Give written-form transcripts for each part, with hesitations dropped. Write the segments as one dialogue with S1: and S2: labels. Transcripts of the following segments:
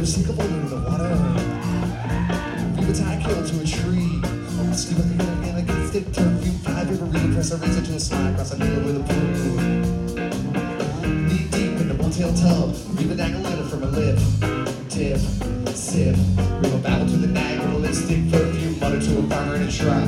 S1: sink a boulder in the water. Leave a tie cable to a tree. Scoop a finger and a good stick, perfume, fly paper, really press a razor to a slide, cross a needle with a broom. Knee deep in the motel tub, leave a dangle letter from a lip. Tip, sip, rip a babble to the nag with a lipstick, perfume, mutter to a farmer in a truck.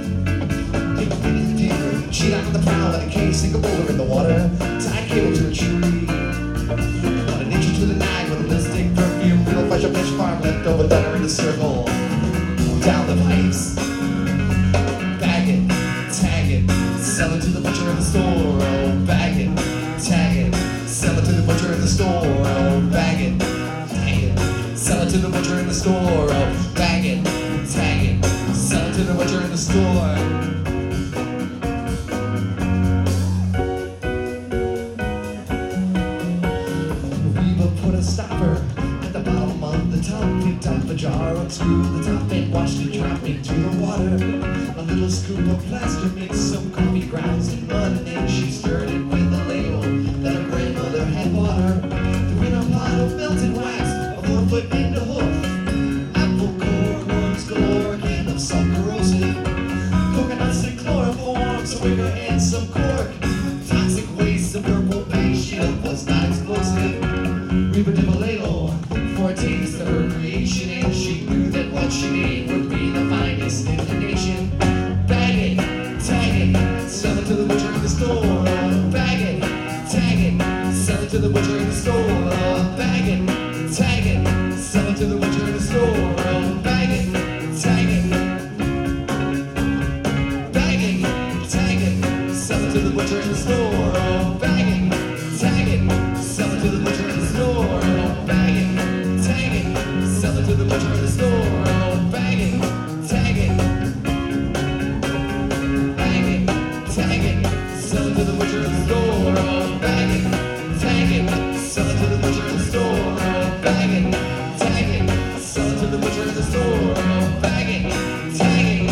S1: Cheat out on the prowl at a case, sink a boulder in the water, tie cable to a tree. Put an inch to the nag with a lipstick, perfume, little fresh up fish farm, leftover dinner in a circle. Down the pipes, bag it, tag it, sell it to the butcher in the store. Oh, bag it, tag it, sell it to the butcher in the store. Oh, bag it, tag it, sell it to the butcher in the store. Oh, bag it, tag it, sell it to the butcher in the store. Stopper at the bottom of the tub, picked up a jar, unscrewed the top and washed it, drop into the water. A little scoop of plaster mixed some coffee grounds and mud, and then she stirred it with a ladle that her grandmother had bought her. Threw in a pot of melted wax, a 4-foot into hoof, apple core, worms galore, a can of some corrosive, coconuts and chloroform, some wicker and some cork, toxic waste, some purple base shield was not explosive. We would dip a ladle for a taste of her creation, and she knew that what she made would be the finest in the nation. Bag it, tag it, sell it to the butcher in the store. Bag it, tag it, sell it to the butcher in the store. Bag it, tag it, sell it to the butcher in the store. Bag it, tag it, bag it, tag it, sell it to the butcher in the store. Bag it, tag it, sell it to the butcher in the store. Bag it, tag it, sell it to the butcher in the store. Bag it, tag it, bag it, tag it, sell it to the butcher in the store. Bag it, tag it, sell it to the butcher in the store. Bag it, tag it, sell it to the butcher in the store. Bag it, tag it.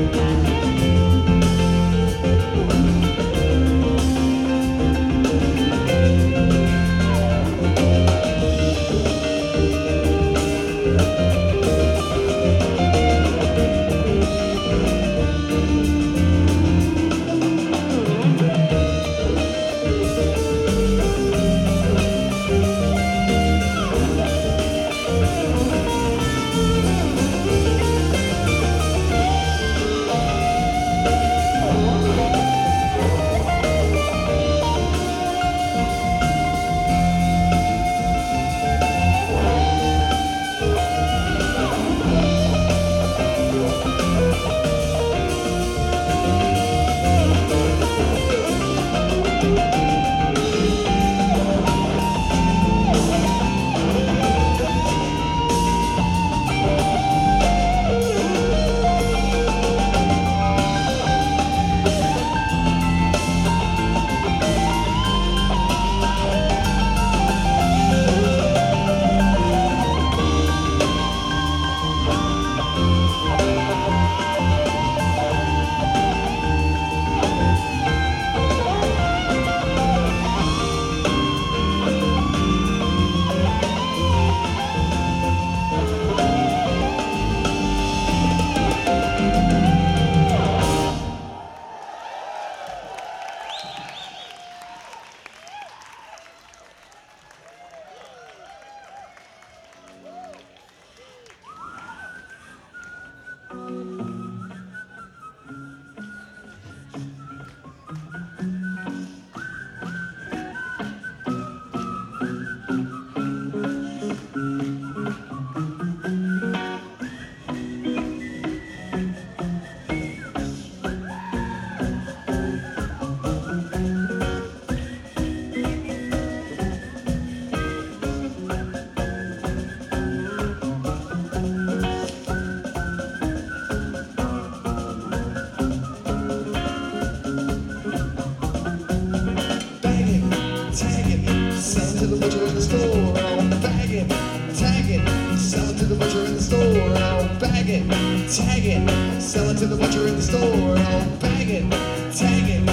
S1: to the butcher in the store. I'll bag it, tag it, sell it to the butcher in the store. I'll bag it, tag it, sell it to the butcher in the store. I'll bag it, tag it,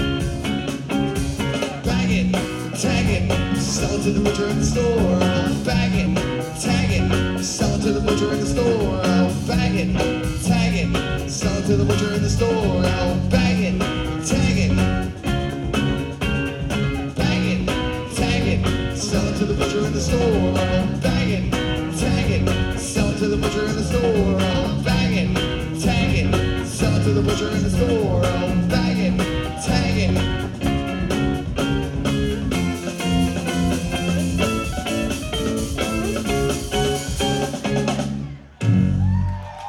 S1: bag it, tag it, sell it to the butcher in the store. I'll bag it, tag it, sell it to the butcher in the store. I'll bag it, tag it, sell it to the butcher in the store. I'll bag it, tag it, sell it to the butcher in the store. Bag it, tag it, sell it to the butcher in the store.